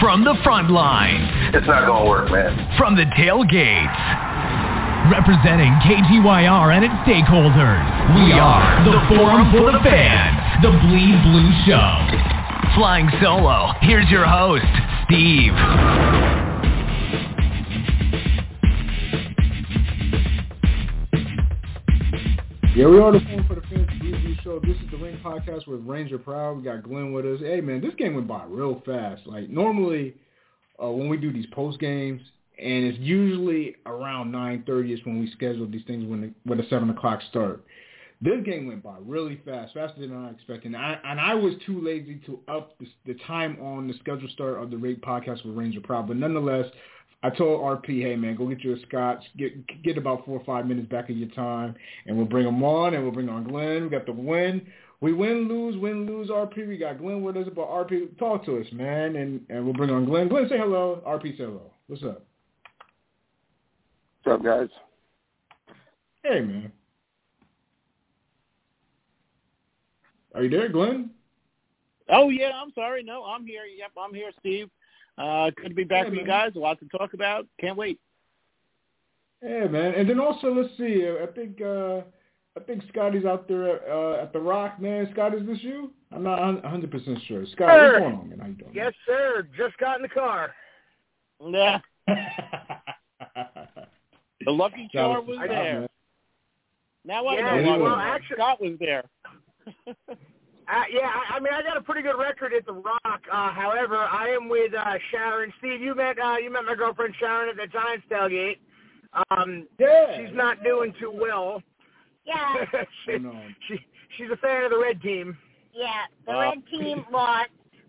From the front lines. It's not going to work, man. From the tailgates. Representing KTYR and its stakeholders. We are the Forum for the Fans. The Bleed Blue Show. Flying solo. Here's your host, Steve. Yeah, we are the Forum for the Fans, the Bleed Blue Show. This is the Ring Podcast with Ranger Proud. We got Glenn with us. Hey, man, this game went by real fast. Like, normally, when we do these post games, and it's usually around 9:30 is when we schedule these things when the 7 o'clock start. This game went by really fast, faster than I expected. And I was too lazy to up the time on the scheduled start of the Ring Podcast with Ranger Proud. But nonetheless, I told RP, hey, man, go get you a scotch, get about 4 or 5 minutes back of your time, and we'll bring them on, and we'll bring on Glenn. We got the win. We win, lose, RP. We got Glenn with us, but RP, talk to us, man, and we'll bring on Glenn. Glenn, say hello. RP, say hello. What's up? What's up, guys? Hey, man. Are you there, Glenn? Oh, yeah, I'm sorry. No, I'm here. Yep, I'm here, Steve. Good to be back with you guys. A lot to talk about. Can't wait. Yeah, man. And then also, let's see. I think Scotty's out there at the Rock, man. Scott, is this you? I'm not 100% sure. Scott, what's going on, man? How you doing? Yes, sir. Just got in the car. Yeah. The Lucky Charm was there. Man. Now I know well, actually, Scott was there. I mean, I got a pretty good record at the Rock. However, I am with Sharon. Steve, you met my girlfriend Sharon at the Giants tailgate. Yeah. She's not doing too well. Yeah. She's a fan of the red team. Yeah, the red team lost.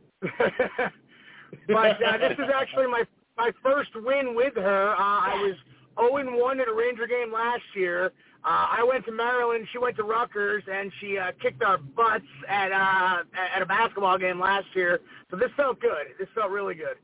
But this is actually my first win with her. I was 0-1 at a Ranger game last year. I went to Maryland, she went to Rutgers, and she kicked our butts at a basketball game last year. So this felt good. This felt really good.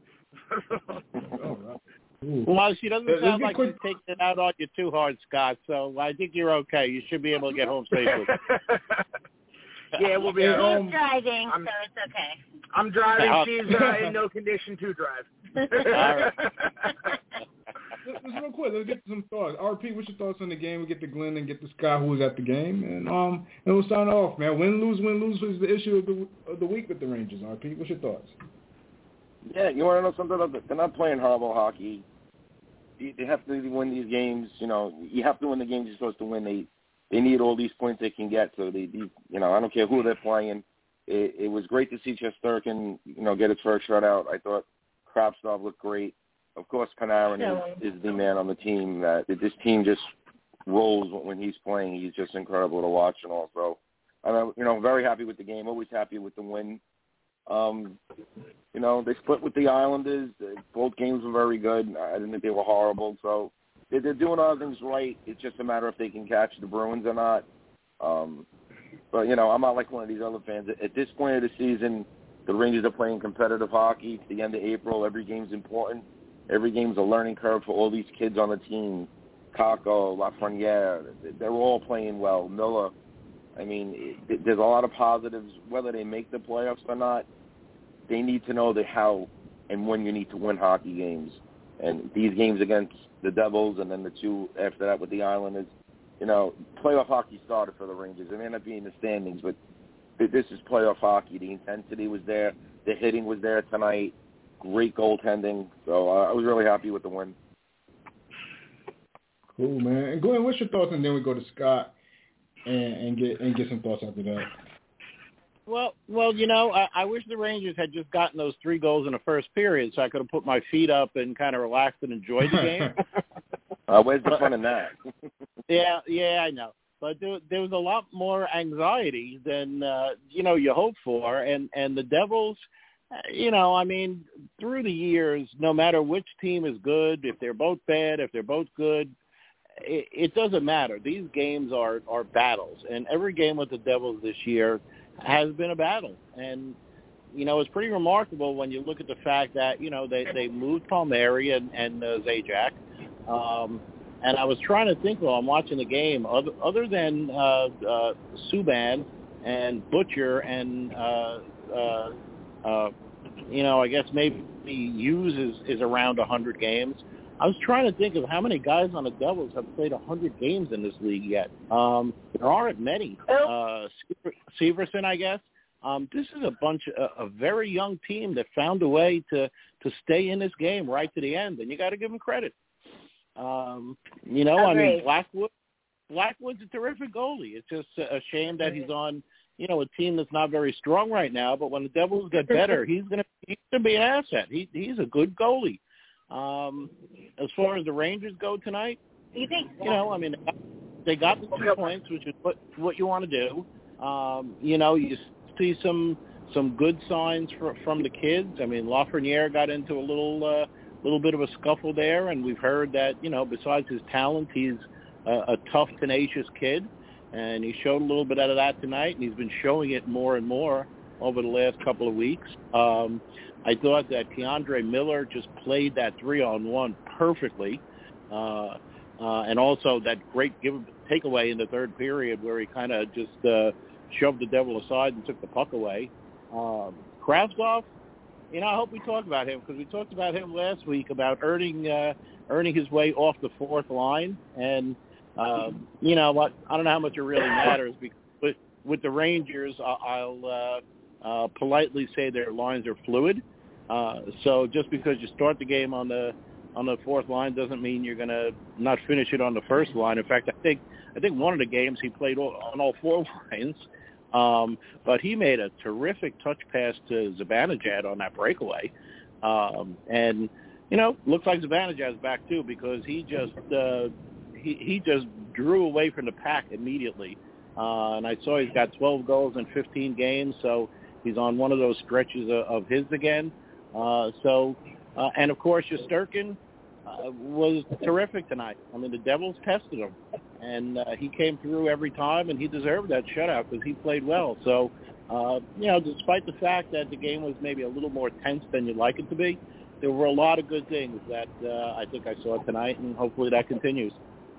Well, she doesn't sound like she's taking it out on you too hard, Scott. So I think you're okay. You should be able to get home safely. Yeah, we'll be home. She's driving, so it's okay. I'm driving. She's in no condition to drive. All right. Just real quick, let's get to some thoughts. RP, what's your thoughts on the game? We get to Glenn and get to Scott, who was at the game, and we'll sign off, man. Win, lose is the issue of the week with the Rangers. RP, what's your thoughts? Yeah, you want to know something? They're not playing horrible hockey. They have to win these games. You know, you have to win the games you're supposed to win. They need all these points they can get. So I don't care who they're playing. It was great to see Shesterkin, get his first shutout. I thought Kravtsov looked great. Of course, Panarin is the man on the team. This team just rolls when he's playing. He's just incredible to watch, and also, I'm very happy with the game. Always happy with the win. They split with the Islanders. Both games were very good. I didn't think they were horrible. So they're doing all things right. It's just a matter if they can catch the Bruins or not. But I'm not like one of these other fans. At this point of the season, the Rangers are playing competitive hockey. It's the end of April. Every game's important. Every game's a learning curve for all these kids on the team. Kako, Lafreniere, they're all playing well. Miller. I mean, there's a lot of positives. Whether they make the playoffs or not, they need to know how and when you need to win hockey games. And these games against the Devils and then the two after that with the Islanders, playoff hockey started for the Rangers. It may not be in the standings, but this is playoff hockey. The intensity was there. The hitting was there tonight. Great goaltending. So I was really happy with the win. Cool, man. And Glenn, what's your thoughts? And then we go to Scott and get some thoughts after that. Well, I wish the Rangers had just gotten those 3 goals in the first period, so I could have put my feet up and kind of relaxed and enjoyed the game. Where's the fun in that? Yeah, I know. But there was a lot more anxiety than you hope for, and the Devils. Through the years, no matter which team is good, if they're both bad, if they're both good, it doesn't matter. These games are battles, and every game with the Devils this year has been a battle. And, it's pretty remarkable when you look at the fact that, they moved Palmieri and Zajac. And I was trying to think while I'm watching the game, other than Subban and Butcher and I guess maybe Hughes is around 100 games. I was trying to think of how many guys on the Devils have played 100 games in this league yet. There aren't many. Severson, I guess. This is a very young team that found a way to stay in this game right to the end, and you got to give them credit. I mean, Blackwood's a terrific goalie. It's just a shame that he's on, a team that's not very strong right now. But when the Devils get better, he's gonna be an asset. He's a good goalie. As far as the Rangers go tonight, you think? They got the 2 points, which is what you want to do. You see some good signs from the kids. I mean, Lafreniere got into a little bit of a scuffle there, and we've heard that besides his talent, he's a tough, tenacious kid, and he showed a little bit out of that tonight, and he's been showing it more and more over the last couple of weeks. I thought that Keandre Miller just played that 3-on-1 perfectly, and also that great takeaway in the third period where he kind of just shoved the Devil aside and took the puck away. Kravtsov, I hope we talk about him because we talked about him last week about earning his way off the fourth line, and what? I don't know how much it really matters because with the Rangers, I'll politely say their lines are fluid. So just because you start the game on the fourth line doesn't mean you're going to not finish it on the first line. In fact, I think one of the games he played on all four lines, but he made a terrific touch pass to Zibanejad on that breakaway, and looks like Zibanejad's back too because he just drew away from the pack immediately, and I saw he's got 12 goals in 15 games, so he's on one of those stretches of his again. And of course, Shesterkin was terrific tonight. I mean, the Devils tested him, and he came through every time, and he deserved that shutout because he played well. So, despite the fact that the game was maybe a little more tense than you'd like it to be, there were a lot of good things that I think I saw tonight, and hopefully that continues.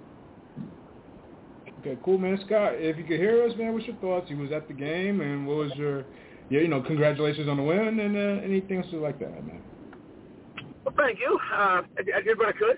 Okay, cool, man. Scott, if you could hear us, man, what's your thoughts? You was at the game, and what was your congratulations on the win and anything else like that, man. Well, thank you. I did what I could.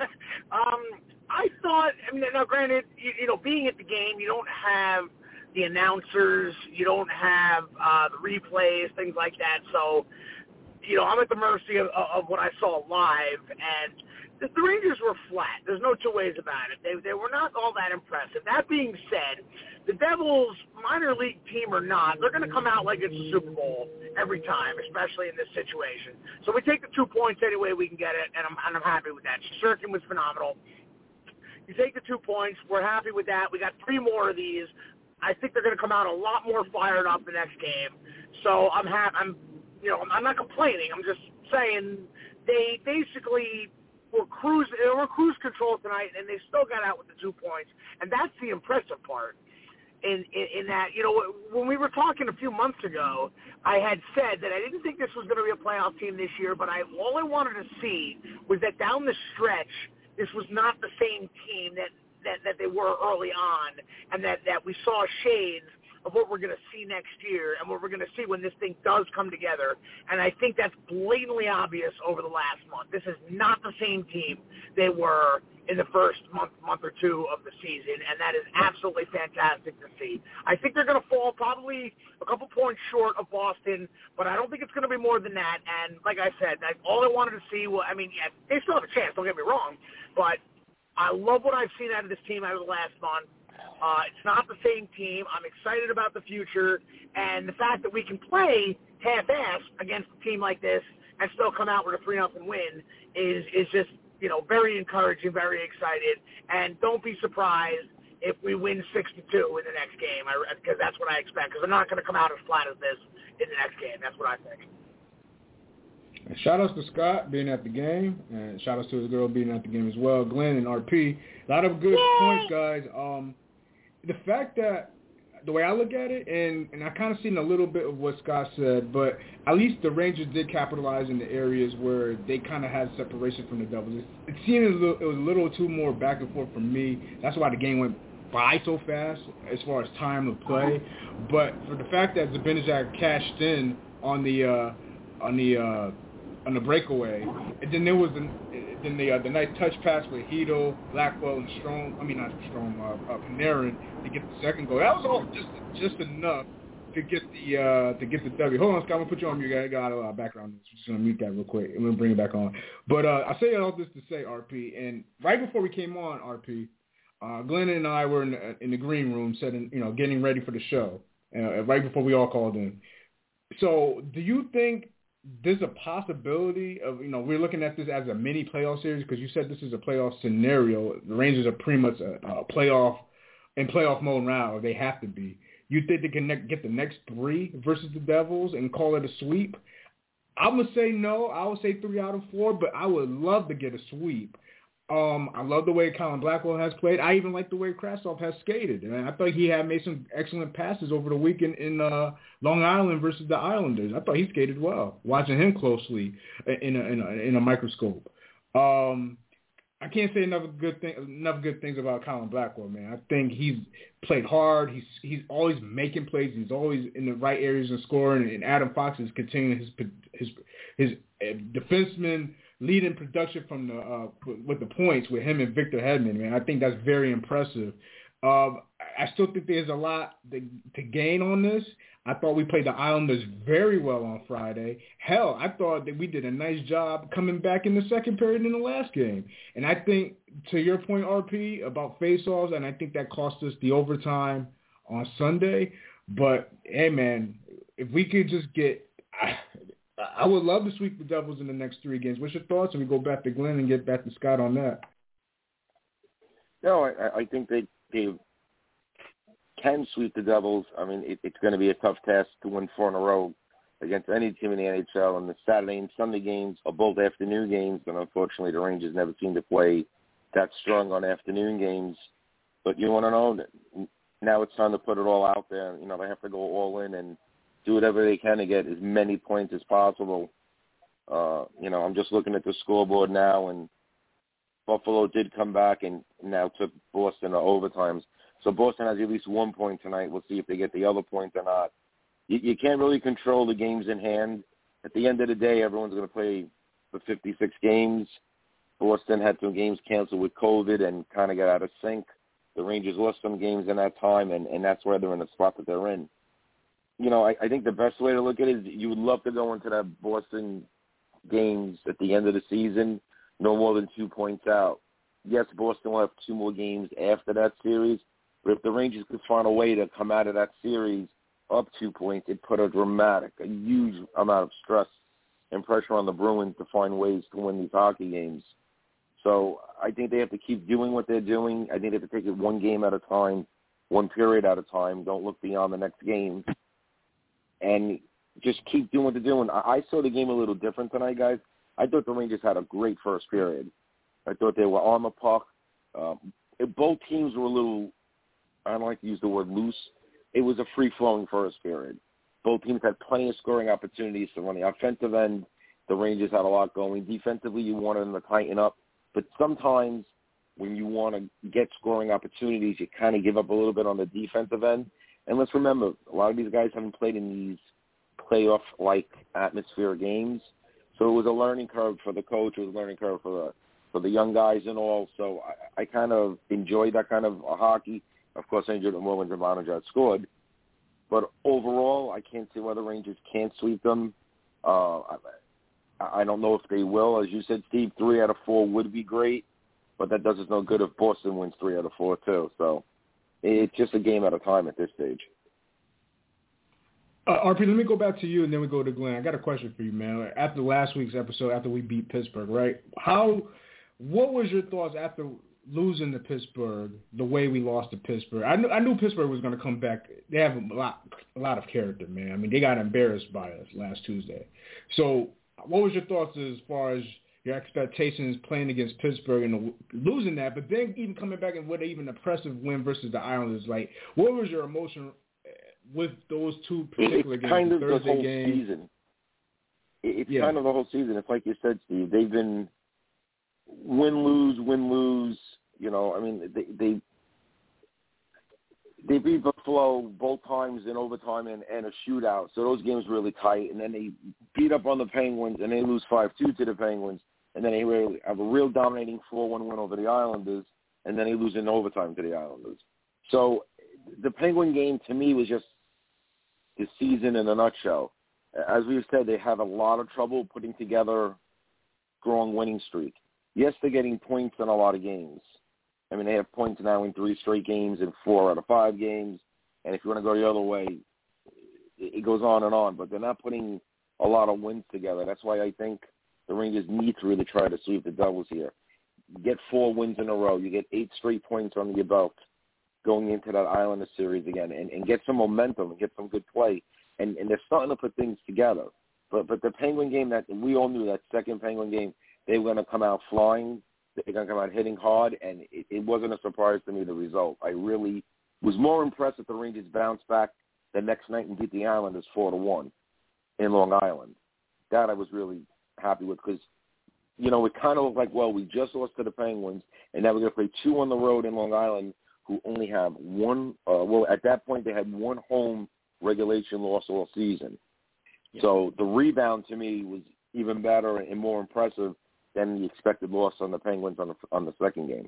I thought, now granted, being at the game, you don't have the announcers, you don't have the replays, things like that. So, I'm at the mercy of what I saw live, and the Rangers were flat. There's no two ways about it. They were not all that impressive. That being said, the Devils, minor league team or not, they're going to come out like it's a Super Bowl every time, especially in this situation. So we take the 2 points any way we can get it, and I'm happy with that. Shesterkin was phenomenal. You take the 2 points. We're happy with that. We got 3 more of these. I think they're going to come out a lot more fired up the next game. So I'm not complaining. I'm just saying they basically were cruise control tonight, and they still got out with the 2 points, and that's the impressive part. In that, when we were talking a few months ago, I had said that I didn't think this was going to be a playoff team this year, but all I wanted to see was that down the stretch, this was not the same team that they were early on, and that we saw shades of what we're going to see next year and what we're going to see when this thing does come together. And I think that's blatantly obvious over the last month. This is not the same team they were in the first month or two of the season, and that is absolutely fantastic to see. I think they're going to fall probably a couple points short of Boston, but I don't think it's going to be more than that. And like I said, all I wanted to see was, they still have a chance, don't get me wrong, but I love what I've seen out of this team out of the last month. It's not the same team. I'm excited about the future, and the fact that we can play half-ass against a team like this and still come out with a 3-0 win is just, very encouraging, very excited. And don't be surprised if we win 6-2 in the next game, because that's what I expect, because they're not going to come out as flat as this in the next game. That's what I think. And shout-outs to Scott being at the game, and shout-outs to his girl being at the game as well, Glenn and RP. A lot of good points, guys. The fact that, the way I look at it, and I kind of seen a little bit of what Scott said, but at least the Rangers did capitalize in the areas where they kind of had separation from the Devils. It seemed it was a little too more back and forth for me. That's why the game went by so fast as far as time of play. But for the fact that Zibanejad cashed in on the on the breakaway, and then there was the nice touch pass with Hedo, Blackwell, and Panarin to get the second goal. That was all just enough to get the W. Hold on, Scott. I'm gonna put you on mute. I got a lot of background noise. Just gonna mute that real quick. I'm gonna bring it back on. But I say all this to say, RP, and right before we came on, RP, Glenn and I were in the green room, getting ready for the show, right before we all called in. So, do you think there's a possibility of, we're looking at this as a mini playoff series because you said this is a playoff scenario. The Rangers are pretty much a playoff mode now. They have to be. You think they can get the next 3 versus the Devils and call it a sweep? I'm going to say no. I would say 3 out of 4, but I would love to get a sweep. I love the way Colin Blackwell has played. I even like the way Krasov has skated. And I thought he had made some excellent passes over the weekend in Long Island versus the Islanders. I thought he skated well, watching him closely in a microscope. I can't say enough good things about Colin Blackwell, man. I think he's played hard. He's always making plays. He's always in the right areas and scoring. And Adam Fox is continuing his defenseman leading production from with the points with him and Victor Hedman, man. I think that's very impressive. I still think there's a lot to gain on this. I thought we played the Islanders very well on Friday. Hell, I thought that we did a nice job coming back in the second period in the last game. And I think, to your point, RP, about face-offs, and I think that cost us the overtime on Sunday. But, hey, man, if we could just get I would love to sweep the Devils in the next 3 games. What's your thoughts? And we go back to Glenn and get back to Scott on that. No, I think they can sweep the Devils. I mean, it's going to be a tough task to win 4 in a row against any team in the NHL. And the Saturday and Sunday games are both afternoon games, and unfortunately the Rangers never seem to play that strong on afternoon games. But you want to know that now it's time to put it all out there. They have to go all in and do whatever they can to get as many points as possible. I'm just looking at the scoreboard now, and Buffalo did come back and now took Boston to overtimes. So Boston has at least 1 point tonight. We'll see if they get the other point or not. You can't really control the games in hand. At the end of the day, everyone's going to play for 56 games. Boston had some games canceled with COVID and kind of got out of sync. The Rangers lost some games in that time, and that's why they're in the spot that they're in. I think the best way to look at it is you would love to go into that Boston games at the end of the season no more than 2 points out. Yes, Boston will have 2 more games after that series, but if the Rangers could find a way to come out of that series up 2 points, it'd put a huge amount of stress and pressure on the Bruins to find ways to win these hockey games. So I think they have to keep doing what they're doing. I think they have to take it 1 game at a time, 1 period at a time. Don't look beyond the next game. And just keep doing what they're doing. I saw the game a little different tonight, guys. I thought the Rangers had a great first period. I thought they were on the puck. Both teams were a little, I don't like to use the word loose. It was a free-flowing first period. Both teams had plenty of scoring opportunities. So on the offensive end, the Rangers had a lot going. Defensively, you wanted them to tighten up. But sometimes when you want to get scoring opportunities, you kind of give up a little bit on the defensive end. And let's remember, a lot of these guys haven't played in these playoff-like atmosphere games. So it was a learning curve for the coach. It was a learning curve for the young guys and all. So I kind of enjoyed that kind of hockey. Of course, I enjoyed it more when Zibanejad scored. But overall, I can't see why the Rangers can't sweep them. I don't know if they will. As you said, Steve, 3 out of 4 would be great. But that does us no good if Boston wins 3 out of 4, too. So it's just a game at a time at this stage. RP, let me go back to you, and then we go to Glenn. I got a question for you, man. After last week's episode, after we beat Pittsburgh, right? What was your thoughts after losing to Pittsburgh, the way we lost to Pittsburgh? I knew Pittsburgh was going to come back. They have a lot of character, man. I mean, they got embarrassed by us last Tuesday. So what was your thoughts as far as your expectations playing against Pittsburgh and losing that, but then even coming back and with an even impressive win versus the Islanders? Like, what was your emotion with those 2 particular games? Kind of the Thursday the whole game? Season. It's kind of the whole season. It's like you said, Steve. They've been win, lose. I mean, they beat Buffalo both times in overtime and a shootout, so those games were really tight. And then they beat up on the Penguins, and they lose 5-2 to the Penguins. And then they really have a real dominating 4-1 win over the Islanders, and then they lose in overtime to the Islanders. So the Penguin game, to me, was just the season in a nutshell. As we've said, they have a lot of trouble putting together strong winning streak. Yes, they're getting points in a lot of games. I mean, they have points now in 3 straight games and 4 out of 5 games. And if you want to go the other way, it goes on and on. But they're not putting a lot of wins together. That's why I think the Rangers need to really try to sweep the Devils here. Get 4 wins in a row. You get 8 straight points under your belt going into that Islander series again, and get some momentum and get some good play. And they're starting to put things together. But the Penguin game, that we all knew that second Penguin game, they were going to come out flying. They're going to come out hitting hard, and it wasn't a surprise to me, the result. I really was more impressed that the Rangers bounced back the next night and beat the Islanders 4-1 in Long Island. That I was really happy with because, you know, it kind of looked like, well, we just lost to the Penguins, and now we're going to play 2 on the road in Long Island who only have one at that point they had 1 home regulation loss all season. Yeah. So the rebound to me was even better and more impressive than the expected loss on the Penguins on the second game.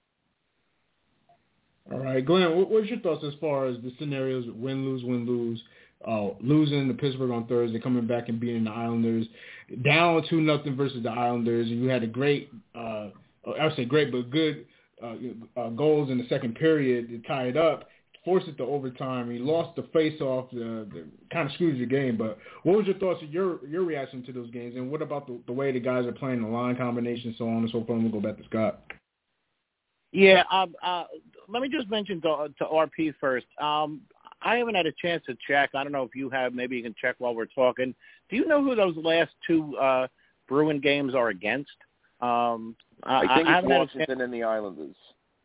All right, Glenn, what's your thoughts as far as the scenarios win-lose, losing to Pittsburgh on Thursday, coming back and beating the Islanders, down 2-0 versus the Islanders, and you had a great, I would say great, but good goals in the second period to tie it up, forced it to overtime. You lost the face-off, the kind of screwed your game. But what was your thoughts, your reaction to those games, and what about the way the guys are playing, the line combination, so on and so forth? We'll go back to Scott. Yeah, let me just mention to RP first. I haven't had a chance to check. I don't know if you have. Maybe you can check while we're talking. Do you know who those last 2 Bruin games are against? I think it's Washington and the Islanders.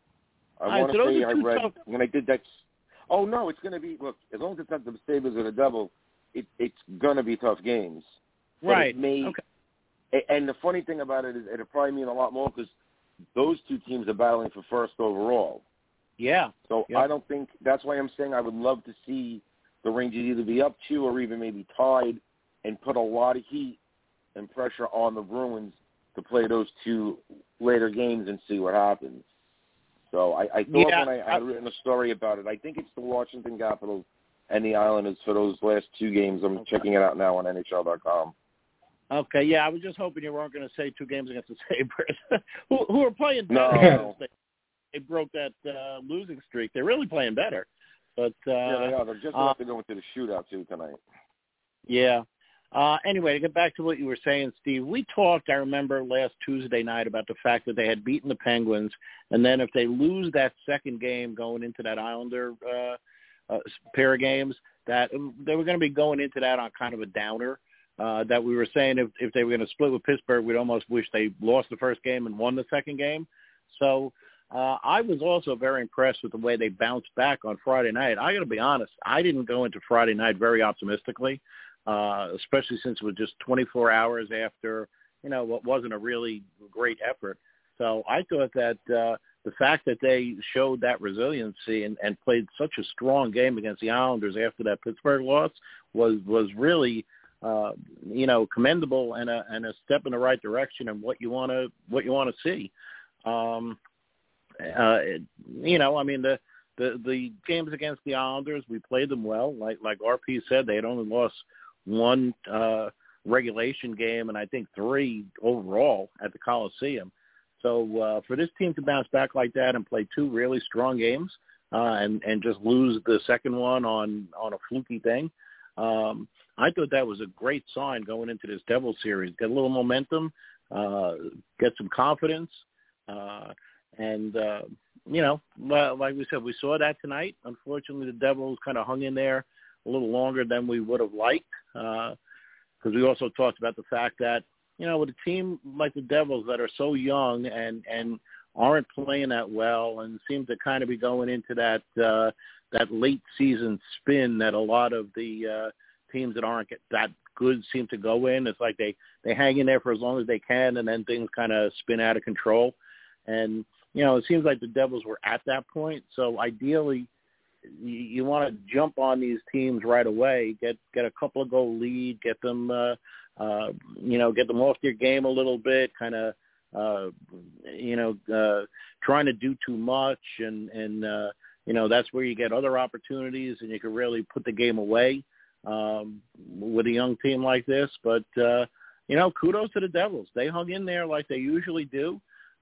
I want to say I read tough. When I did that. Oh, no, it's going to be, look, as long as it's not the Sabres or the Devils, it's going to be tough games. Right. Okay. And the funny thing about it is it'll probably mean a lot more because those 2 teams are battling for first overall. Yeah. So yep. I don't think – that's why I'm saying I would love to see the Rangers either be up 2 or even maybe tied and put a lot of heat and pressure on the Bruins to play those 2 later games and see what happens. So I thought when I had written a story about it, I think it's the Washington Capitals and the Islanders for those last 2 games. I'm checking it out now on NHL.com. Okay, yeah, I was just hoping you weren't going to say 2 games against the Sabres, who are playing better. No. They broke that losing streak. They're really playing better. But yeah, they are. They're just about to go into the shootout, too, tonight. Yeah. Anyway, to get back to what you were saying, Steve, we talked, I remember, last Tuesday night about the fact that they had beaten the Penguins, and then if they lose that second game going into that Islander pair of games, that they were going to be going into that on kind of a downer, that we were saying if they were going to split with Pittsburgh, we'd almost wish they lost the first game and won the second game. So I was also very impressed with the way they bounced back on Friday night. I got to be honest, I didn't go into Friday night very optimistically. Especially since it was just 24 hours after, what wasn't a really great effort. So I thought that the fact that they showed that resiliency and played such a strong game against the Islanders after that Pittsburgh loss was really, commendable and a step in the right direction and what you want to see. The games against the Islanders, we played them well. Like RP said, they had only lost 1 regulation game and I think 3 overall at the Coliseum. So for this team to bounce back like that and play 2 really strong games and just lose the second one on a fluky thing, I thought that was a great sign going into this Devils series. Get a little momentum, get some confidence, and like we said, we saw that tonight. Unfortunately, the Devils kind of hung in there a little longer than we would have liked, because we also talked about the fact that, with a team like the Devils that are so young and aren't playing that well and seem to kind of be going into that late season spin that a lot of the teams that aren't that good seem to go in. It's like they hang in there for as long as they can, and then things kind of spin out of control. And, it seems like the Devils were at that point. So ideally, you want to jump on these teams right away, get a couple of goal lead, get them get them off their game a little bit, kind of trying to do too much, and that's where you get other opportunities, and you can really put the game away with a young team like this. But kudos to the Devils. They hung in there like they usually do.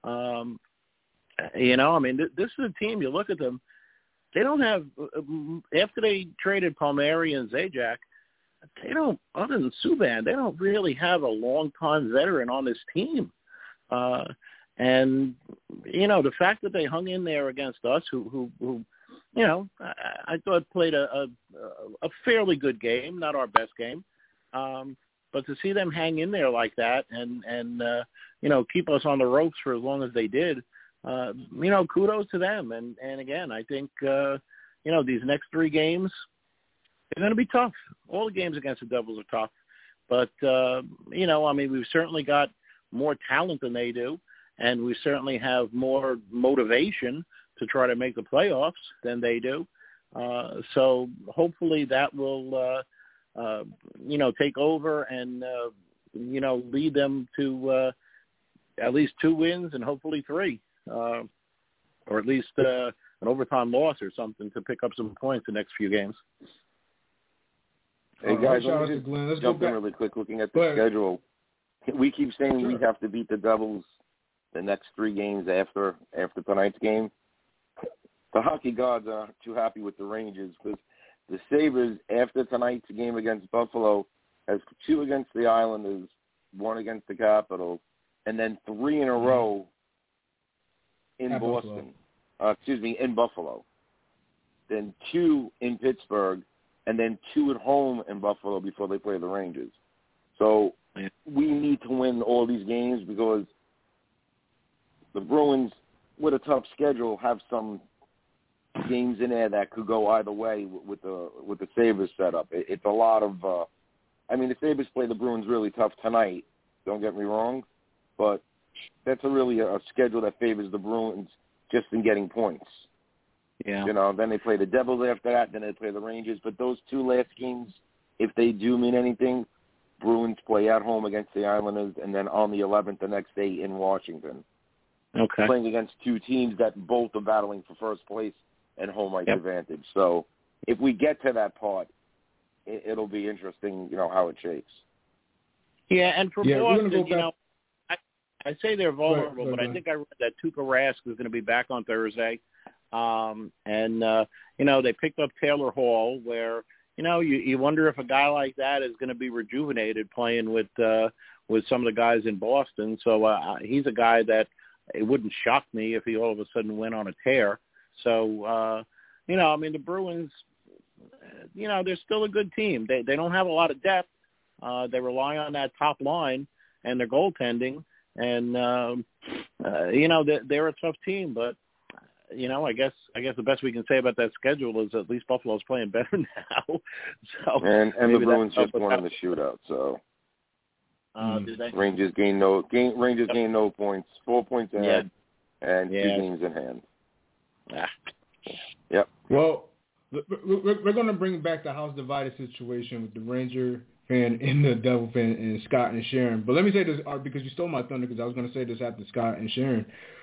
This is a team. You look at them. They don't have, after they traded Palmieri and Zajac, they don't, other than Subban, they don't really have a long-time veteran on this team. And the fact that they hung in there against us, who I thought played a fairly good game, not our best game. But to see them hang in there like that and keep us on the ropes for as long as they did, kudos to them. And again, I think, these next 3 games, they're going to be tough. All the games against the Devils are tough. But, we've certainly got more talent than they do, and we certainly have more motivation to try to make the playoffs than they do. So hopefully that will, take over and, lead them to at least 2 wins and hopefully 3. Or at least an overtime loss or something to pick up some points the next few games. Hey, guys, let me just jump in really quick looking at the schedule. We keep saying we have to beat the Devils the next 3 games after tonight's game. The hockey gods are too happy with the Rangers because the Sabres, after tonight's game against Buffalo, has 2 against the Islanders, 1 against the Capitals, and then 3 in a row in Boston. In Buffalo. Then 2 in Pittsburgh, and then 2 at home in Buffalo before they play the Rangers. So we need to win all these games because the Bruins, with a tough schedule, have some games in there that could go either way with the Sabres setup. It's a lot of the Sabres play the Bruins really tough tonight, don't get me wrong, but that's really a schedule that favors the Bruins just in getting points. Yeah. Then they play the Devils after that, then they play the Rangers. But those 2 last games, if they do mean anything, Bruins play at home against the Islanders and then on the 11th the next day in Washington. Okay. Playing against 2 teams that both are battling for first place and home ice advantage. So if we get to that part, it'll be interesting, how it shapes. Yeah, and for Boston, I say they're vulnerable, but I think I read that Tuukka Rask is going to be back on Thursday. They picked up Taylor Hall, where, you wonder if a guy like that is going to be rejuvenated playing with some of the guys in Boston. So he's a guy that it wouldn't shock me if he all of a sudden went on a tear. So, the Bruins, they're still a good team. They don't have a lot of depth. They rely on that top line and their goaltending. And, they're a tough team, but, I guess the best we can say about that schedule is at least Buffalo's playing better now. So and the Bruins just won in the shootout, so. Did they? Rangers gain no points, 4 points ahead, and 2 games in hand. Yeah. Yep. Well, we're going to bring back the house divided situation with the Ranger fan and the Devil fan and Scott and Sharon. But let me say this, Art, because you stole my thunder, because I was going to say this after Scott and Sharon.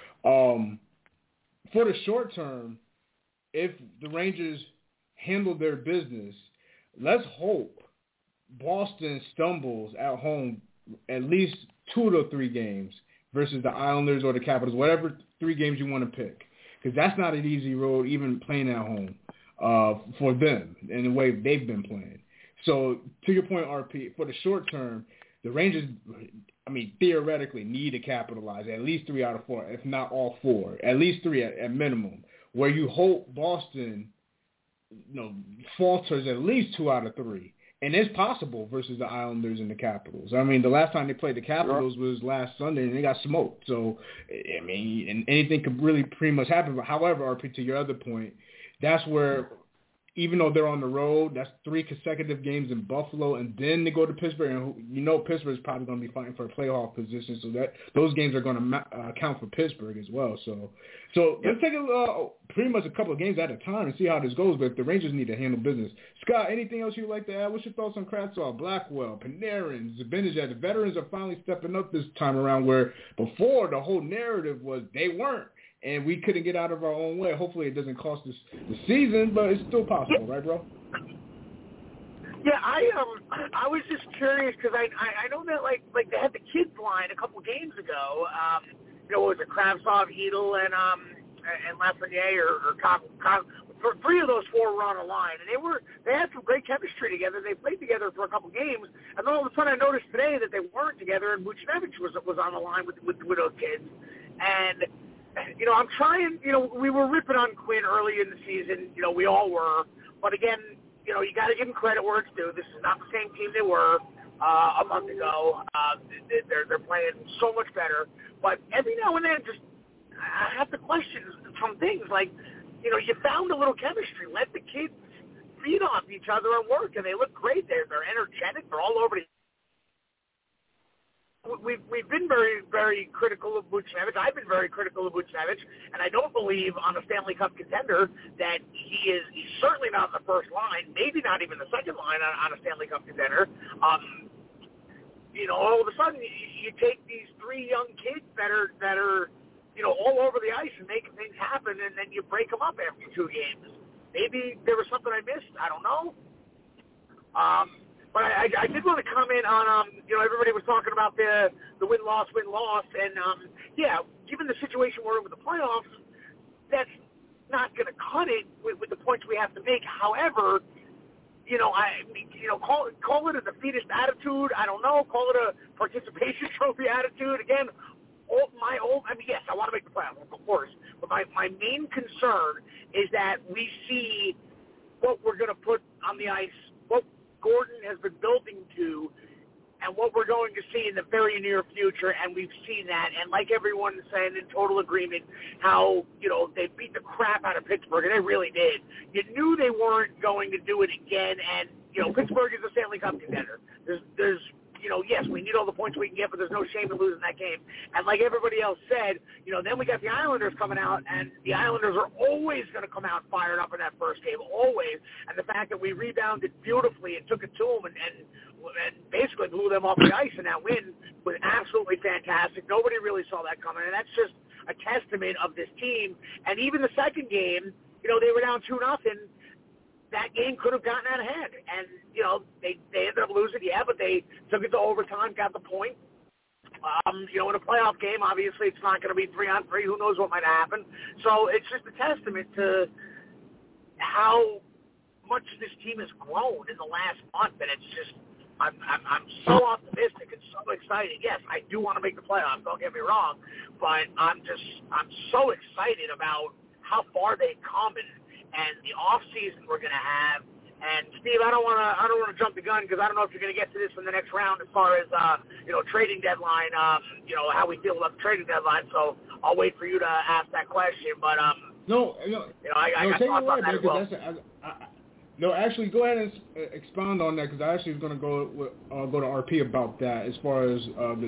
For the short term, if the Rangers handle their business, let's hope Boston stumbles at home at least 2 to 3 games versus the Islanders or the Capitals, whatever 3 games you want to pick, because that's not an easy road even playing at home for them in the way they've been playing. So to your point, RP, for the short term, the Rangers, theoretically need to capitalize at least 3 out of 4, if not all 4, at least 3 at minimum, where you hope Boston, falters at least 2 out of 3. And it's possible versus the Islanders and the Capitals. The last time they played the Capitals was last Sunday, and they got smoked. So, and anything could really pretty much happen. But however, RP, to your other point, that's where even though they're on the road, that's 3 consecutive games in Buffalo, and then they go to Pittsburgh, and Pittsburgh's probably going to be fighting for a playoff position, so that those games are going to count for Pittsburgh as well. So let's take pretty much a couple of games at a time and see how this goes, but the Rangers need to handle business. Scott, anything else you'd like to add? What's your thoughts on Kravtsov, Blackwell, Panarin, Zibanejad? The veterans are finally stepping up this time around, where before the whole narrative was they weren't. And we couldn't get out of our own way. Hopefully it doesn't cost us the season, but it's still possible, right, bro? Yeah, I was just curious because I know that like they had the kids line a couple games ago. What was it, Kravtsov, Hedl, and Lafreniere or three of those 4 were on a line, and they had some great chemistry together. They played together for a couple games, and then all of a sudden I noticed today that they weren't together, and Buchnevich was on the line with those kids, and. I'm trying, we were ripping on Quinn early in the season, we all were, but again, you got to give them credit where it's due. This is not the same team they were a month ago. They're playing so much better, but every now and then I have to question some things like, you found a little chemistry. Let the kids feed off each other and work, and they look great. They're energetic. They're all over the We've been very, very critical of Buchnevich. I've been very critical of Buchnevich, and I don't believe on a Stanley Cup contender that he's certainly not in the first line, maybe not even the second line on a Stanley Cup contender. All of a sudden you take these 3 young kids that are all over the ice and making things happen, and then you break them up after 2 games. Maybe there was something I missed. I don't know. But I did want to comment on, everybody was talking about the win-loss, and, given the situation we're in with the playoffs, that's not going to cut it with the points we have to make. However, call it a defeatist attitude. I don't know. Call it a participation trophy attitude. Again, yes, I want to make the playoffs, of course, but my main concern is that we see what we're going to put on the ice, what Gordon has been building to, and what we're going to see in the very near future, and we've seen that. And like everyone said, in total agreement, how, they beat the crap out of Pittsburgh, and they really did. You knew they weren't going to do it again, and, Pittsburgh is a Stanley Cup contender. There's yes, we need all the points we can get, but there's no shame in losing that game. And like everybody else said, then we got the Islanders coming out, and the Islanders are always going to come out fired up in that first game, always. And the fact that we rebounded beautifully and took it to them and basically blew them off the ice in that win was absolutely fantastic. Nobody really saw that coming, and that's just a testament of this team. And even the second game, they were down 2-0. That game could have gotten out of hand, and they ended up losing, but they took it to overtime, got the point. In a playoff game, obviously it's not going to be 3-on-3. Who knows what might happen? So it's just a testament to how much this team has grown in the last month, and it's just I'm so optimistic and so excited. Yes, I do want to make the playoffs. Don't get me wrong, but I'm so excited about how far they've come and the off season we're going to have. And Steve, I don't want to jump the gun because I don't know if you're going to get to this in the next round as far as trading deadline. How we feel about the trading deadline. So I'll wait for you to ask that question. But I got thoughts on that as well. No, actually, go ahead and expound on that because I actually was going to go to RP about that as far as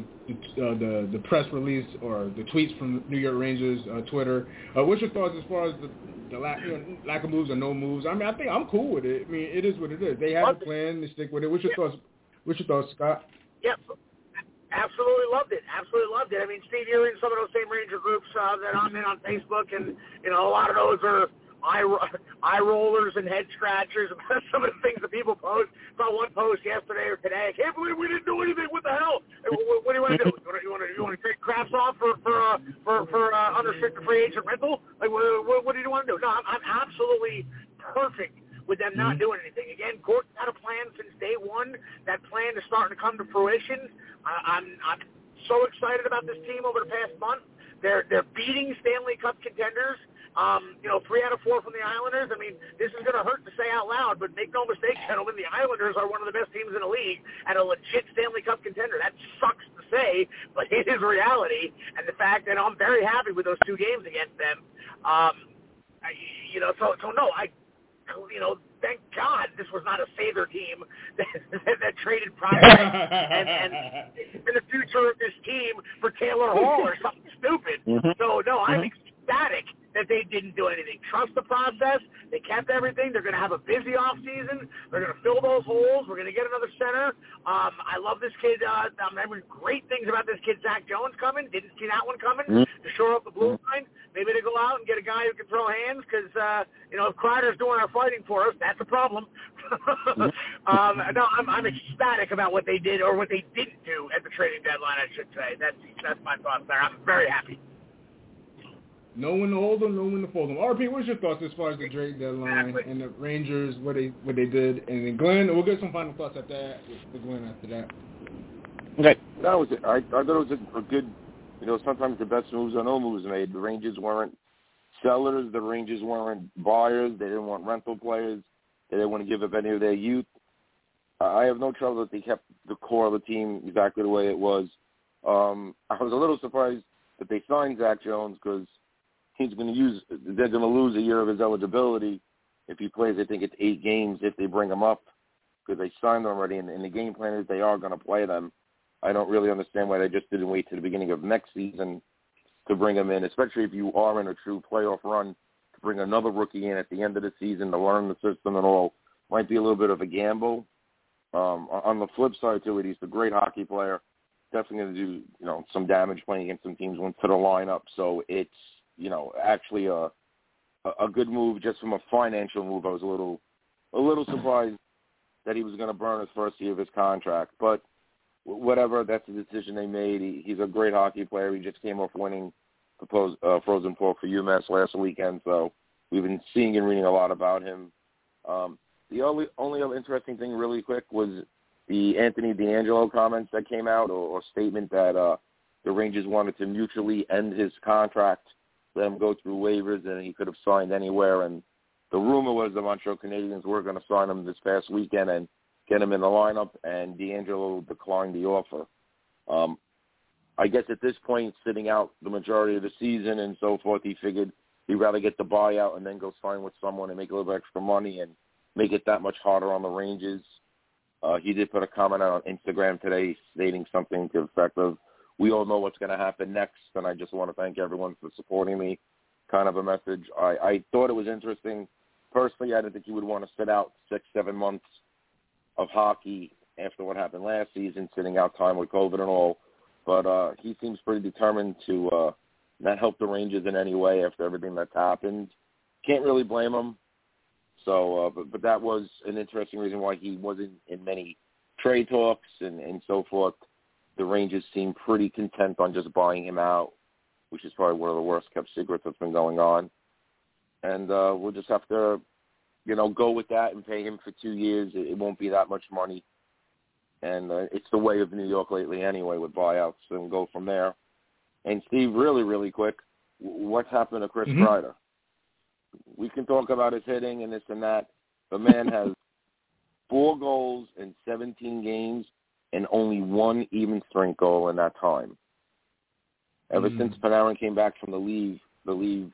the press release or the tweets from New York Rangers Twitter. What's your thoughts as far as the lack of moves or no moves? I mean, I think I'm cool with it. I mean, it is what it is. They have a plan. They stick with it. What's your thoughts, Scott? Yep. Absolutely loved it. I mean, Steve, you're in some of those same Ranger groups that I'm in on Facebook, and a lot of those are eye rollers and head scratchers about some of the things that people post. About one post yesterday or today, I can't believe we didn't do anything. What the hell? What do you want to do? You want to trade Kravtsov for unrestricted free agent rental? Like, what do you want to do? No, I'm absolutely perfect with them not doing anything. Again, Gordon had a plan since day one. That plan is starting to come to fruition. I'm so excited about this team over the past month. They're beating Stanley Cup contenders. 3 out of 4 from the Islanders. I mean, this is going to hurt to say out loud, but make no mistake, gentlemen, the Islanders are one of the best teams in the league and a legit Stanley Cup contender. That sucks to say, but it is reality. And the fact that I'm very happy with those 2 games against them. thank God this was not a Sather team that traded prospects and in the future of this team for Taylor Hall or something stupid. So, no, I'm ecstatic that they didn't do anything. Trust the process. They kept everything. They're going to have a busy off season. They're going to fill those holes. We're going to get another center. I love this kid. I'm having great things about this kid, Zach Jones, coming. Didn't see that one coming to shore up the blue line. Maybe they go out and get a guy who can throw hands because, if Kreider's doing our fighting for us, that's a problem. No, I'm ecstatic about what they did or what they didn't do at the trading deadline, I should say. That's my thoughts there. I'm very happy. Know when to hold them, know when to fold them. RP, what's your thoughts as far as the trade deadline and the Rangers, what they did? And then Glenn, we'll get some final thoughts at that with Glenn after that. Okay. That was it. I thought it was a good, sometimes the best moves are no moves made. The Rangers weren't sellers. The Rangers weren't buyers. They didn't want rental players. They didn't want to give up any of their youth. I have no trouble that they kept the core of the team exactly the way it was. I was a little surprised that they signed Zach Jones because they're going to lose a year of his eligibility if he plays. I think it's 8 games if they bring him up because they signed him already, and the game plan is they are going to play them. I don't really understand why they just didn't wait to the beginning of next season to bring him in, especially if you are in a true playoff run. To bring another rookie in at the end of the season to learn the system and all might be a little bit of a gamble. On the flip side to it, he's a great hockey player. Definitely going to do some damage playing against some teams once to the lineup. So it's actually a good move just from a financial move. I was a little surprised that he was going to burn his first year of his contract, but whatever, that's the decision they made. He's a great hockey player. He just came off winning the Frozen Four for UMass last weekend, so we've been seeing and reading a lot about him. The only other interesting thing really quick was the Anthony DeAngelo comments that came out or statement that the Rangers wanted to mutually end his contract, let him go through waivers, and he could have signed anywhere. And the rumor was the Montreal Canadiens were going to sign him this past weekend and get him in the lineup, and DeAngelo declined the offer. I guess at this point, sitting out the majority of the season and so forth, he figured he'd rather get the buyout and then go sign with someone and make a little bit extra money and make it that much harder on the Rangers. He did put a comment out on Instagram today stating something to the effect of, we all know what's going to happen next, and I just want to thank everyone for supporting me, kind of a message. I thought it was interesting. Personally, I didn't think he would want to sit out 6-7 months of hockey after what happened last season, sitting out time with COVID and all. But he seems pretty determined to not help the Rangers in any way after everything that's happened. Can't really blame him. So, but that was an interesting reason why he wasn't in many trade talks and so forth. The Rangers seem pretty content on just buying him out, which is probably one of the worst-kept secrets that's been going on. And we'll just have to, go with that and pay him for 2 years. It won't be that much money. And it's the way of New York lately anyway with buyouts, and go from there. And, Steve, really, really quick, what's happened to Chris Kreider? We can talk about his hitting and this and that. The man has 4 goals in 17 games and only 1 even-strength goal in that time. Ever since Panarin came back from the leave,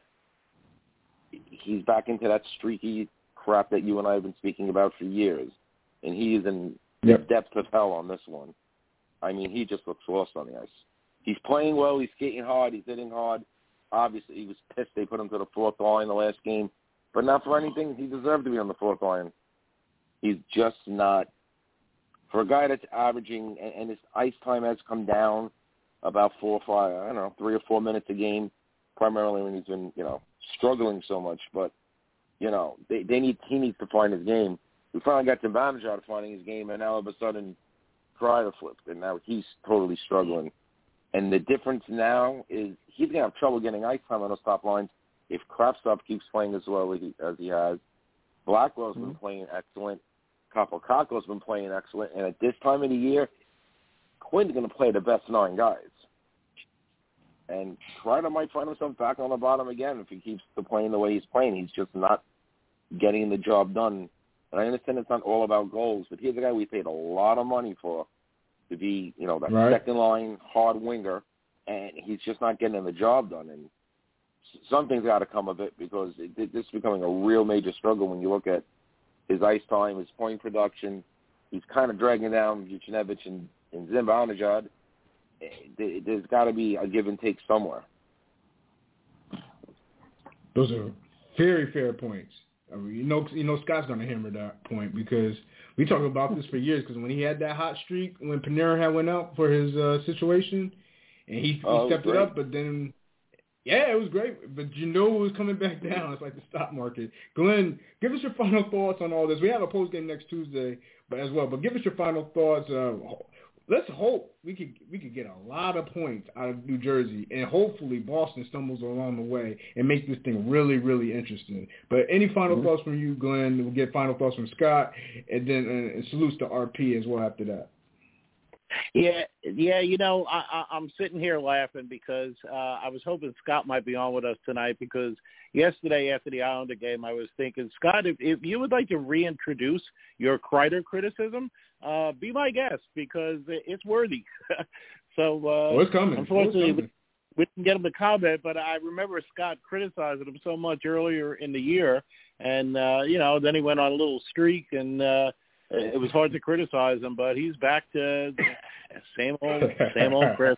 he's back into that streaky crap that you and I have been speaking about for years. And he is in the depth of hell on this one. I mean, he just looks lost on the ice. He's playing well. He's skating hard. He's hitting hard. Obviously, he was pissed they put him to the 4th line the last game. But not for anything. He deserved to be on the 4th line. He's just not. For a guy that's averaging, and his ice time has come down about 3 or 4 minutes a game, primarily when he's been, struggling so much. But, he needs to find his game. We finally got Zibanejad out of finding his game, and now all of a sudden, Kreider flipped, and now he's totally struggling. And the difference now is he's going to have trouble getting ice time on those top lines if Kravtsov keeps playing as well as he has. Blackwell's been playing excellent. Kapokakko's been playing excellent. And at this time of the year, Quinn's going to play the best 9 guys. And Kreider might find himself back on the bottom again if he keeps playing the way he's playing. He's just not getting the job done. And I understand it's not all about goals, but here's a guy we paid a lot of money for to be, that second-line hard winger, and he's just not getting the job done. And something's got to come of it because this is becoming a real major struggle when you look at his ice time, his point production. He's kind of dragging down Vucinovic and Zibanejad. There's got to be a give and take somewhere. Those are very fair points. I mean, you know, Scott's going to hammer that point because we talked about this for years. Because when he had that hot streak, when Panarin had went out for his situation, and he stepped it up, but then, yeah, it was great. But you know, it was coming back down. It's like the stock market. Glenn, give us your final thoughts on all this. We have a post game next Tuesday, but give us your final thoughts. Let's hope we could get a lot of points out of New Jersey, and hopefully Boston stumbles along the way and make this thing really, really interesting. But any final thoughts from you, Glenn? We'll get final thoughts from Scott, and then salutes to RP as well after that. Yeah. You know, I'm sitting here laughing because I was hoping Scott might be on with us tonight because yesterday after the Islander game, I was thinking, Scott, if you would like to reintroduce your Kreider criticism, be my guest because it's worthy. So it's coming. Unfortunately, we didn't get him to comment, but I remember Scott criticizing him so much earlier in the year, and you know, then he went on a little streak and. It was hard to criticize him, but he's back to same old Chris.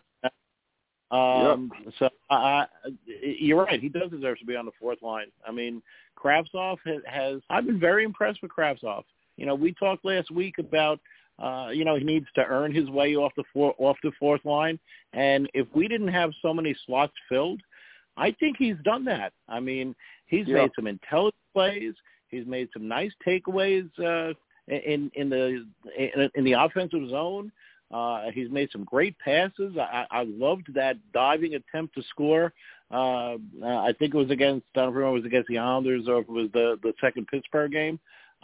So you're right. He does deserve to be on the fourth line. I mean, Kravtsov has. I've been very impressed with Kravtsov. You know, we talked last week about. You know, he needs to earn his way off the fourth line, and if we didn't have so many slots filled, I think he's done that. I mean, he's made some intelligent plays. He's made some nice takeaways. In the offensive zone, he's made some great passes. I loved that diving attempt to score. I think it was against, I don't remember if it was against the Islanders or if it was the second Pittsburgh game.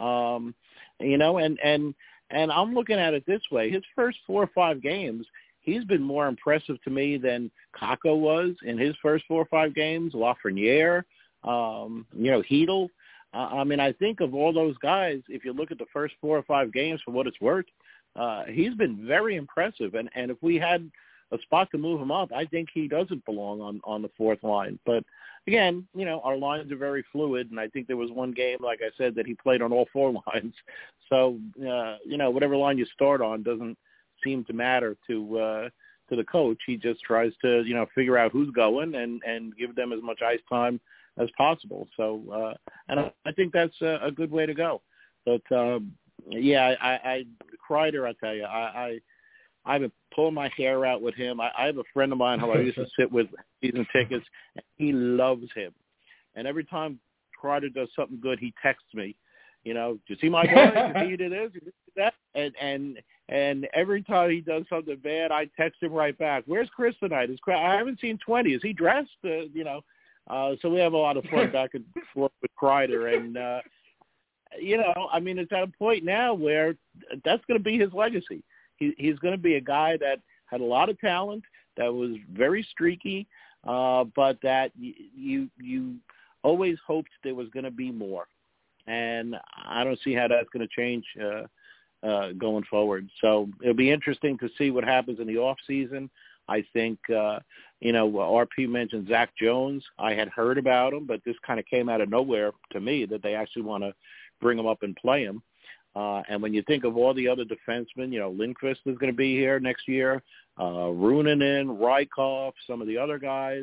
You know, and I'm looking at it this way. His first 4 or 5 games, he's been more impressive to me than Kakko was in his first 4 or 5 games, Lafreniere, you know, Hedl. I mean, I think of all those guys, if you look at the first 4 or 5 games for what it's worth, he's been very impressive. And if we had a spot to move him up, I think he doesn't belong on the fourth line. But, again, you know, our lines are very fluid, and I think there was one game, like I said, that he played on all 4 lines. So, you know, whatever line you start on doesn't seem to matter to the coach. He just tries to, you know, figure out who's going and give them as much ice time as possible. So, and I think that's a good way to go. But, yeah, I Kreider, I tell you, I've been pulling my hair out with him. I have a friend of mine who I used to sit with season tickets, and he loves him. And every time Kreider does something good, he texts me, you know, do you see my boy? Did he do this? Did he do that? And every time he does something bad, I text him right back. Where's Chris tonight? I haven't seen 20. Is he dressed? You know. So we have a lot of fun back and forth with Kreider. And, you know, I mean, it's at a point now where that's going to be his legacy. He's going to be a guy that had a lot of talent, that was very streaky, but that you always hoped there was going to be more. And I don't see how that's going to change going forward. So it'll be interesting to see what happens in the off season. I think, you know, RP mentioned Zach Jones. I had heard about him, but this kind of came out of nowhere to me that they actually want to bring him up and play him. And when you think of all the other defensemen, you know, Lindqvist is going to be here next year, Runanen, Rykov, some of the other guys,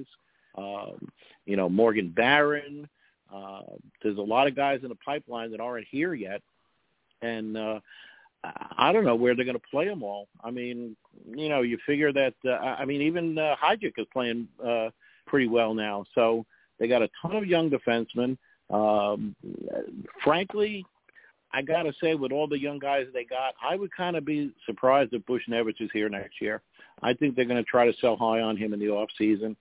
you know, Morgan Barron. There's a lot of guys in the pipeline that aren't here yet. And I don't know where they're going to play them all. I mean, you know, you figure that, I mean, even Hajek is playing pretty well now. So they got a ton of young defensemen. Frankly, I got to say, with all the young guys they got, I would kind of be surprised if Buchnevich is here next year. I think they're going to try to sell high on him in the off season,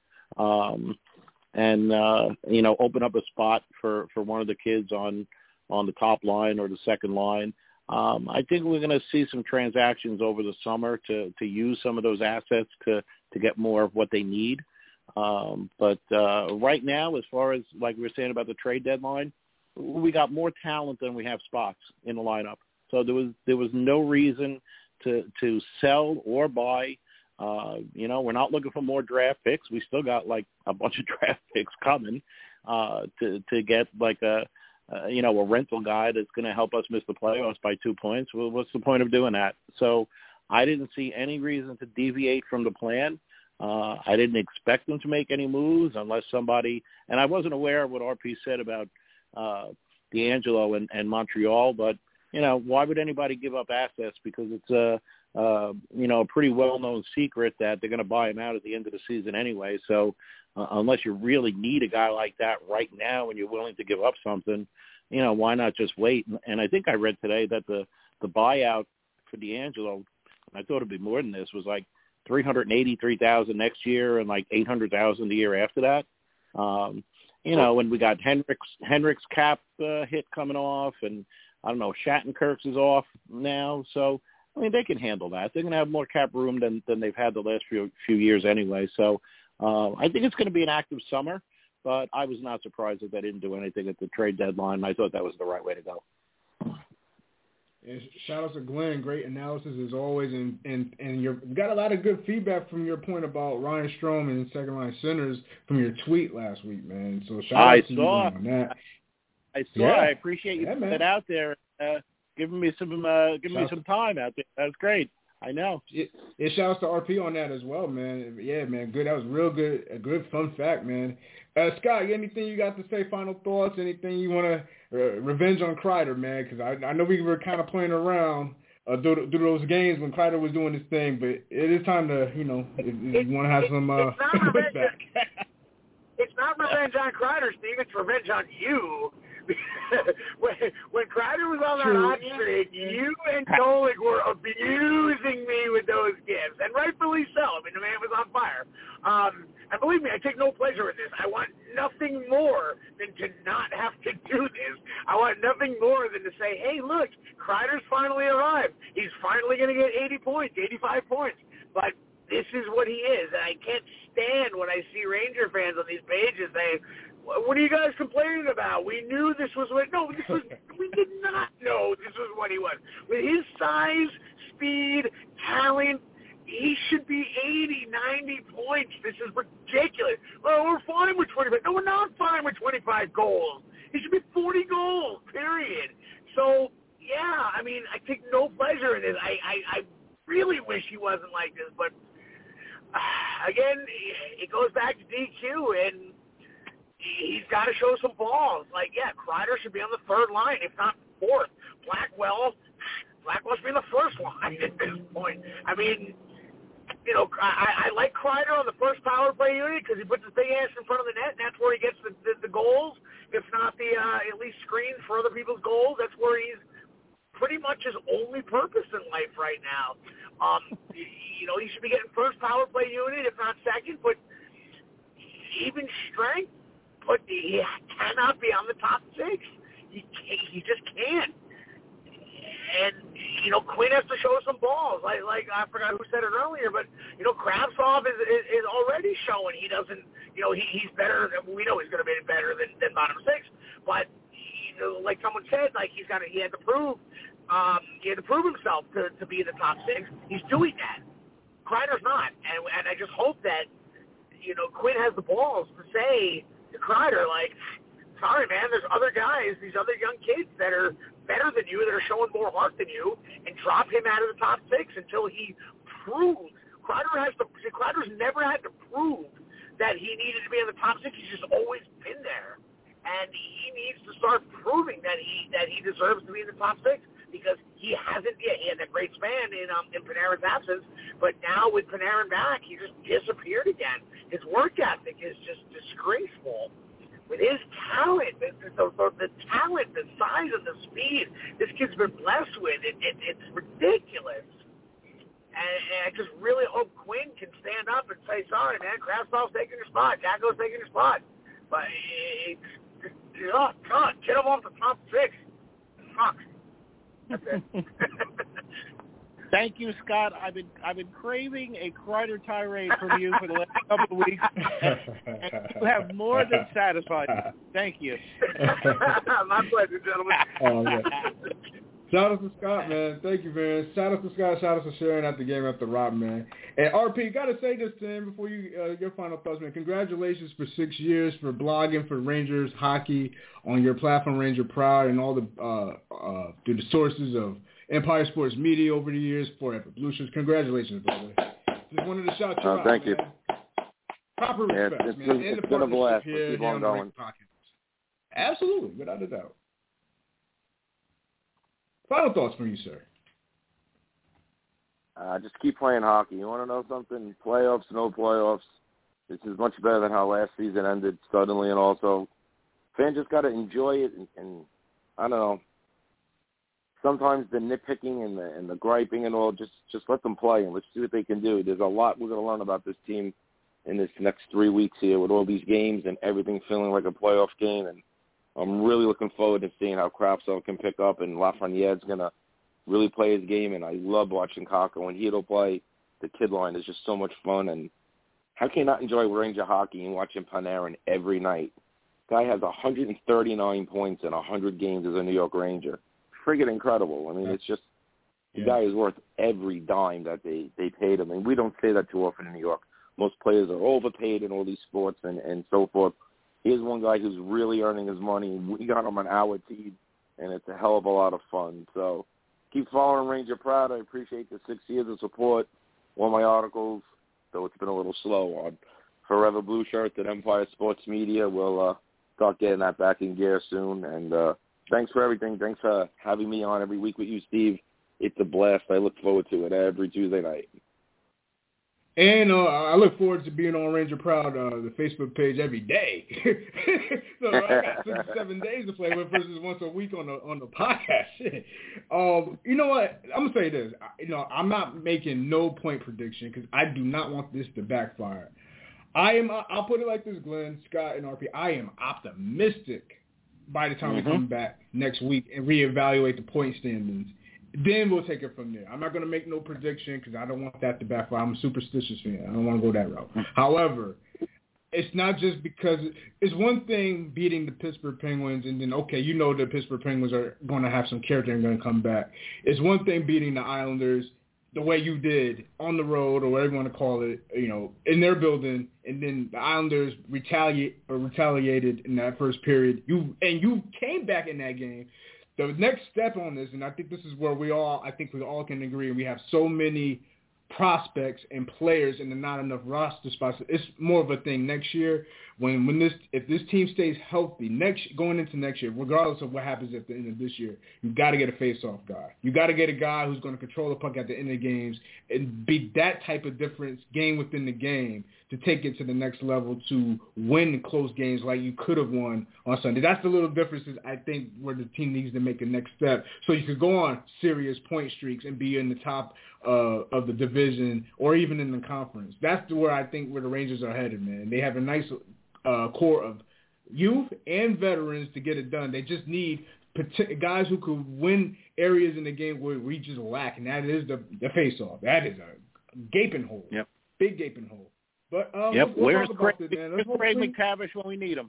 and you know, open up a spot for one of the kids on the top line or the second line. I think we're going to see some transactions over the summer to use some of those assets to get more of what they need. But right now, as far as like we were saying about the trade deadline, we got more talent than we have spots in the lineup. So there was no reason to sell or buy. You know, we're not looking for more draft picks. We still got like a bunch of draft picks coming to get like a a rental guy that's going to help us miss the playoffs by 2 points. Well, what's the point of doing that? So I didn't see any reason to deviate from the plan. I didn't expect them to make any moves unless somebody – and I wasn't aware of what RP said about D'Angelo and Montreal, but, why would anybody give up assets? Because it's a pretty well-known secret that they're going to buy him out at the end of the season anyway. So unless you really need a guy like that right now and you're willing to give up something, why not just wait? And I think I read today that the buyout for D'Angelo, I thought it'd be more than this, was like $383,000 next year and like $800,000 the year after that. And we got Henrik's cap hit coming off, and I don't know, Shattenkirk's is off now. So, I mean, they can handle that. They're going to have more cap room than they've had the last few years anyway. So I think it's going to be an active summer, but I was not surprised that they didn't do anything at the trade deadline. I thought that was the right way to go. And shout out to Glenn. Great analysis as always. And you got a lot of good feedback from your point about Ryan Strome and second-line centers from your tweet last week, man. So shout out to you on that. I saw. Yeah. I appreciate you putting it out there, giving me some time out there. That's great. I know. It shouts to RP on that as well, man. Yeah, man. Good. That was real good. A good fun fact, man. Scott, anything you got to say? Final thoughts? Anything you want to revenge on Kreider, man? Because I know we were kind of playing around through those games when Kreider was doing his thing, but it is time to, if you want to have some pushback. It's not revenge on Kreider, Steve. It's revenge on you. when Kreider was on that hot streak, you and Golic were abusing me with those gifts, and rightfully so. I mean, the man was on fire. And believe me, I take no pleasure in this. I want nothing more than to not have to do this. I want nothing more than to say, hey, look, Kreider's finally arrived. He's finally going to get 80 points, 85 points. But this is what he is, and I can't stand when I see Ranger fans on these pages saying, what are you guys complaining about? We knew this was what – no, we did not know this was what he was. With his size, speed, talent, he should be 80, 90 points. This is ridiculous. Well, we're fine with 25. No, we're not fine with 25 goals. He should be 40 goals, period. So, yeah, I mean, I take no pleasure in this. I really wish he wasn't like this. But, again, it goes back to DQ, and – he's got to show some balls. Like, yeah, Kreider should be on the third line, if not fourth. Blackwell should be on the first line at this point. I mean, I like Kreider on the first power play unit because he puts his big ass in front of the net, and that's where he gets the goals, if not the at least screens for other people's goals. That's where he's pretty much his only purpose in life right now. He should be getting first power play unit, if not second, but even strength. But he cannot be on the top six. He just can't. And, Quinn has to show some balls. Like I forgot who said it earlier, but, Kravtsov is already showing he doesn't, he's better. We know he's going to be better than bottom six. But, like someone said, like he had to prove himself to be in the top six. He's doing that. Kreider's not. And I just hope that, Quinn has the balls to say to Kreider, like, sorry, man, there's other guys, these other young kids that are better than you, that are showing more heart than you, and drop him out of the top six until he proves. Kreider's never had to prove that he needed to be in the top six. He's just always been there. And he needs to start proving that he deserves to be in the top six, because he hasn't yet. He had that great span in Panarin's absence, but now with Panarin back, he just disappeared again. His work ethic is just disgraceful. With his talent, the talent, the size, and the speed this kid's been blessed with, it's ridiculous. And I just really hope Quinn can stand up and say, sorry, man, Kravtsov's taking your spot, Jacko's taking your spot. But, God, get him off the top six. Fuck. That's it. Thank you, Scott. I've been craving a Kreider tirade from you for the last couple of weeks, and you have more than satisfied me. Thank you. My pleasure, gentlemen. Shout out to Scott, man. Thank you, man. Shout out to Scott. Shout out to Sharon at the game after Rob, man. And RP, got to say this to him before you your final thoughts, man. Congratulations for 6 years for blogging for Rangers hockey on your platform, Ranger Proud, and all through the sources of Empire Sports Media over the years, Forever Blue Shirts. Congratulations, brother. Just wanted to shout you out, thank you. Proper respect, man. It's been a blast. Keep on going. Absolutely, without a doubt. Final thoughts from you, sir. Just keep playing hockey. You want to know something? Playoffs, no playoffs. This is much better than how last season ended suddenly, and also fans just got to enjoy it. And I don't know. Sometimes the nitpicking and the griping and all, just let them play and let's see what they can do. There's a lot we're going to learn about this team in this next 3 weeks here with all these games and everything feeling like a playoff game. And I'm really looking forward to seeing how Kravtsov can pick up, and Lafreniere's going to really play his game, and I love watching Kakko. When he'll play, the kid line is just so much fun, and how can you not enjoy Ranger hockey and watching Panarin every night? Guy has 139 points in 100 games as a New York Ranger. Friggin' incredible. I mean, it's just the guy is worth every dime that they paid him, and we don't say that too often in New York. Most players are overpaid in all these sports and so forth. Here's one guy who's really earning his money. We got him on our team, and it's a hell of a lot of fun. So keep following Ranger Proud. I appreciate the 6 years of support. All my articles, though it's been a little slow, on Forever Blue Shirts at Empire Sports Media. We'll start getting that back in gear soon. And thanks for everything. Thanks for having me on every week with you, Steve. It's a blast. I look forward to it every Tuesday night. And I look forward to being on Ranger Proud, the Facebook page every day. So I got 6 or 7 days to play with versus once a week on the podcast. You know what? I'm gonna say this. I'm not making no point prediction because I do not want this to backfire. I'll put it like this, Glenn, Scott, and RP. I am optimistic by the time we come back next week and reevaluate the point standings. Then we'll take it from there. I'm not going to make no prediction because I don't want that to backfire. I'm a superstitious fan. I don't want to go that route. However, it's not just because it's one thing beating the Pittsburgh Penguins and then, okay, the Pittsburgh Penguins are going to have some character and going to come back. It's one thing beating the Islanders the way you did on the road or whatever you want to call it, in their building, and then the Islanders retaliated in that first period. You came back in that game. The next step on this, and I think this is where we all can agree, and we have so many prospects and players and not enough roster spots. It's more of a thing next year if this team stays healthy going into next year, regardless of what happens at the end of this year, you got to get a face-off guy. You got to get a guy who's going to control the puck at the end of games and be that type of difference game within the game to take it to the next level to win close games like you could have won on Sunday. That's the little differences I think where the team needs to make a next step so you could go on serious point streaks and be in the top of the division or even in the conference. That's where I think where the Rangers are headed, man. They have a nice core of youth and veterans to get it done. They just need guys who could win areas in the game where we just lack, and that is the face-off. That is a gaping hole. Yep. Big gaping hole. But where's Craig McTavish when we need him?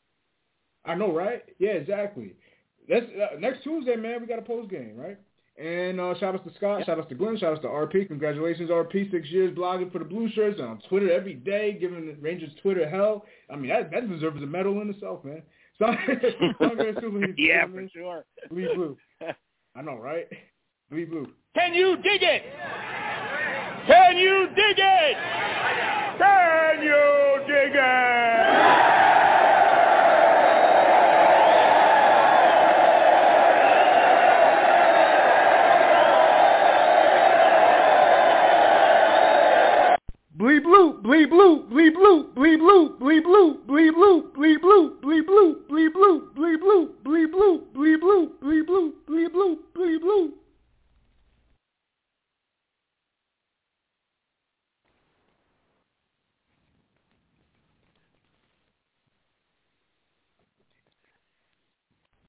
I know, right? Yeah, exactly. That's next Tuesday, man. We got a post game, right? And shout out to Scott, shout out to Glenn, shout out to RP. Congratulations, RP. 6 years blogging for the Blue Shirts and on Twitter every day, giving the Rangers Twitter hell. I mean, that deserves a medal in itself, man. So, yeah, for sure. Bleed Blue. I know, right? Bleed Blue. Can you dig it? Can you dig it? Can you dig it? Bleed blue, bleed blue, bleed blue, bleed blue, bleed blue, bleed blue, bleed blue, bleed blue, bleed blue, bleed blue.